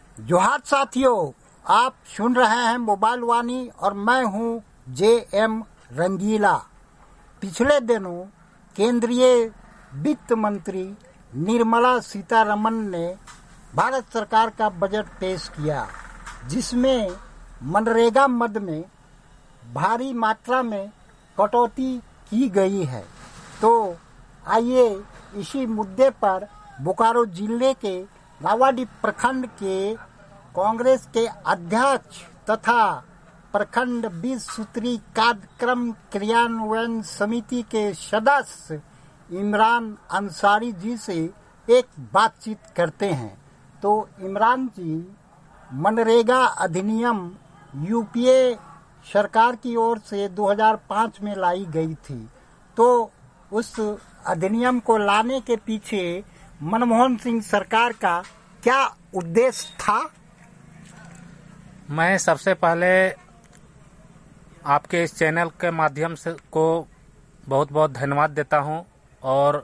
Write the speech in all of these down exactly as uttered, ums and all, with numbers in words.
जोहार साथियों, आप सुन रहे हैं मोबाइल वाणी और मैं हूं जे एम रंगीला। पिछले दिनों केंद्रीय वित्त मंत्री निर्मला सीतारमण ने भारत सरकार का बजट पेश किया, जिसमें मनरेगा मद में भारी मात्रा में कटौती की गई है। तो आइए इसी मुद्दे पर बोकारो जिले के रावाडी प्रखंड के कांग्रेस के अध्यक्ष तथा प्रखंड बीस सूत्री कार्यक्रम क्रियान्वयन समिति के सदस्य इमरान अंसारी जी से एक बातचीत करते हैं। तो इमरान जी, मनरेगा अधिनियम यूपीए सरकार की ओर से दो हज़ार पाँच में लाई गई थी। तो उस अधिनियम को लाने के पीछे मनमोहन सिंह सरकार का क्या उद्देश्य था? मैं सबसे पहले आपके इस चैनल के माध्यम से को बहुत बहुत धन्यवाद देता हूं और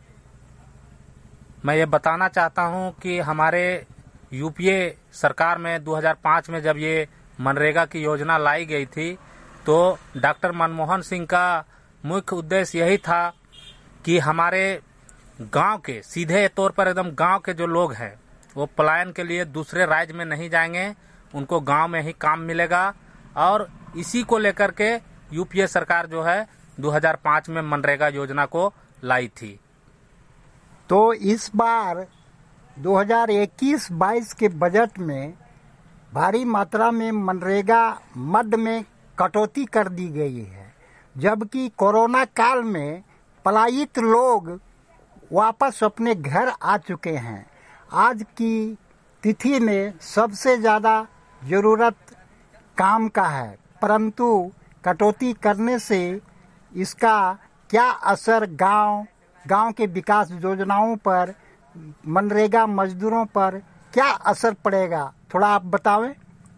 मैं ये बताना चाहता हूं कि हमारे यूपीए सरकार में दो हज़ार पाँच में जब ये मनरेगा की योजना लाई गई थी तो डॉक्टर मनमोहन सिंह का मुख्य उद्देश्य यही था कि हमारे गांव के सीधे तौर पर एकदम गांव के जो लोग हैं वो पलायन के लिए दूसरे राज्य में नहीं जाएंगे, उनको गांव में ही काम मिलेगा। और इसी को लेकर के यूपीए सरकार जो है दो हज़ार पाँच में मनरेगा योजना को लाई थी। तो इस बार दो हज़ार इक्कीस बाईस के बजट में भारी मात्रा में मनरेगा मद में कटौती कर दी गई है, जबकि कोरोना काल में पलायित लोग वापस अपने घर आ चुके हैं। आज की तिथि में सबसे ज़्यादा ज़रूरत काम का है, परंतु कटौती करने से इसका क्या असर गांव गांव के विकास योजनाओं पर, मनरेगा मजदूरों पर क्या असर पड़ेगा, थोड़ा आप बतावें।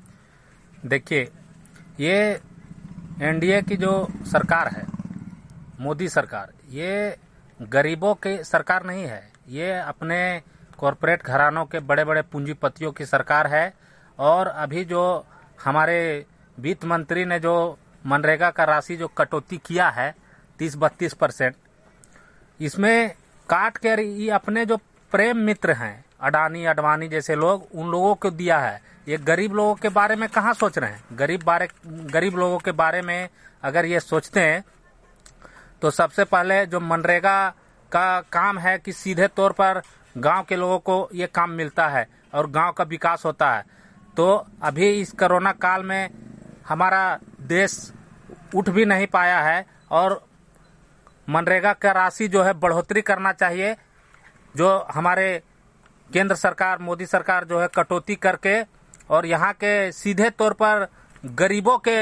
देखिए, ये एनडीए की जो सरकार है, मोदी सरकार, ये गरीबों की सरकार नहीं है। ये अपने कॉरपोरेट घरानों के बड़े बड़े पूंजीपतियों की सरकार है। और अभी जो हमारे वित्त मंत्री ने जो मनरेगा का राशि जो कटौती किया है तीस बत्तीस परसेंट, इसमें काट कर ये अपने जो प्रेम मित्र हैं, अडानी अडवाणी जैसे लोग, उन लोगों को दिया है। ये गरीब लोगों के बारे में कहाँ सोच रहे हैं? गरीब बारे गरीब लोगों के बारे में अगर ये सोचते हैं तो सबसे पहले जो मनरेगा का काम है कि सीधे तौर पर गांव के लोगों को ये काम मिलता है और गांव का विकास होता है। तो अभी इस कोरोना काल में हमारा देश उठ भी नहीं पाया है और मनरेगा का राशि जो है बढ़ोतरी करना चाहिए। जो हमारे केंद्र सरकार, मोदी सरकार जो है कटौती करके और यहाँ के सीधे तौर पर गरीबों के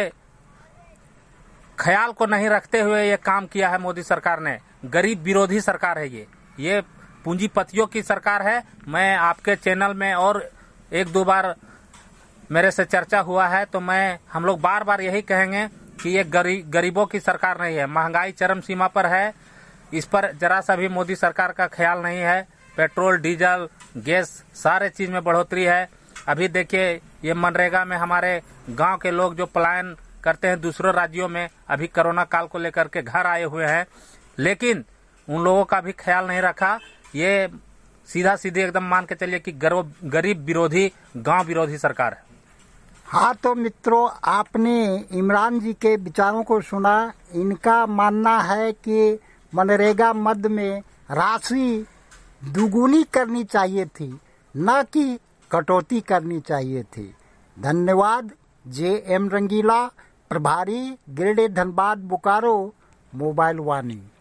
ख्याल को नहीं रखते हुए ये काम किया है मोदी सरकार ने। गरीब विरोधी सरकार है ये ये पूंजीपतियों की सरकार है। मैं आपके चैनल में और एक दो बार मेरे से चर्चा हुआ है, तो मैं हम लोग बार बार यही कहेंगे कि ये गरी, गरीबों की सरकार नहीं है। महंगाई चरम सीमा पर है, इस पर जरा सा भी मोदी सरकार का ख्याल नहीं है। पेट्रोल, डीजल, गैस सारे चीज में बढ़ोतरी है। अभी देखिए, ये मनरेगा में हमारे गांव के लोग जो पलायन करते हैं दूसरों राज्यों में, अभी कोरोना काल को लेकर के घर आए हुए हैं, लेकिन उन लोगों का भी ख्याल नहीं रखा। ये सीधा सीधे एकदम मान के चलिए कि गरीब विरोधी, गांव विरोधी सरकार है। हाँ, तो मित्रों, आपने इमरान जी के विचारों को सुना। इनका मानना है कि मनरेगा मद में राशि दुगुनी करनी चाहिए थी, न कि कटौती करनी चाहिए थी। धन्यवाद। जे एम रंगीला, प्रभारी गिरिडीह धनबाद बोकारो, मोबाइल वाणी।